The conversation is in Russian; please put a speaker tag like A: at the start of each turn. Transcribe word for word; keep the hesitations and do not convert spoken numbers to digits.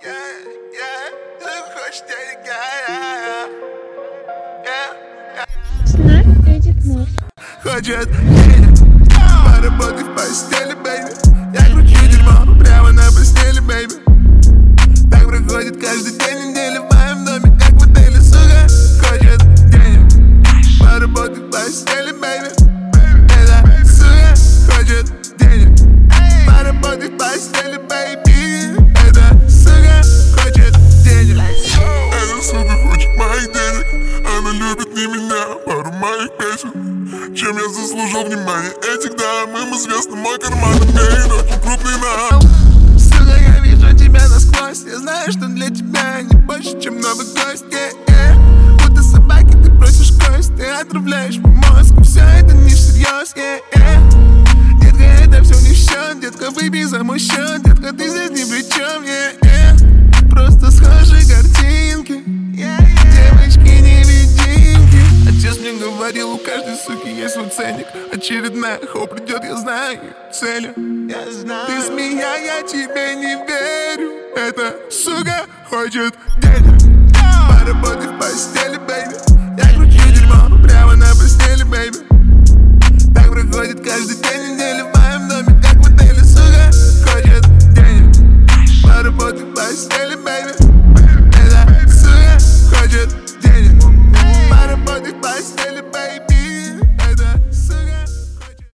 A: Yeah, yeah, ты хочешь денег, yeah, yeah, yeah.
B: Снайп Эдит Мод.
A: Хочет денег, поработай в постели, бэйби. Я кручу дерьмо прямо на постели, бэйби. Так проходит каждый день недели в моем доме, как в отеле, сука. Хочет денег, поработай в постели, бэйби. Эта сука хочет денег, поработай в постели, бэйби. Эта сука хочет денег.
C: Эта сука хочет моих денег. Она любит не меня, пару моих песен. Чем я заслужил внимание этих дам? Им известно, мой карман имеет очень крупный нам.
A: Сука, я вижу тебя насквозь. Я знаю, что для тебя не больше, чем новый гость, yeah, yeah. Будто собаки, ты просишь кость. Ты отравляешь мой мозг, и все это не всерьез, yeah, yeah. Детка, это все не в счет. Детка, выпей за мой счет. Детка, ты здесь ни при чем, yeah, yeah. Просто схожи картинки, yeah, yeah. Девочки невидимки. Отец мне говорил, у каждой суки есть свой ценник. Очередная хоу придет, я знаю целью. Я знаю. Ты змея, я тебе не верю. Эта сука хочет денег, поработай в постели.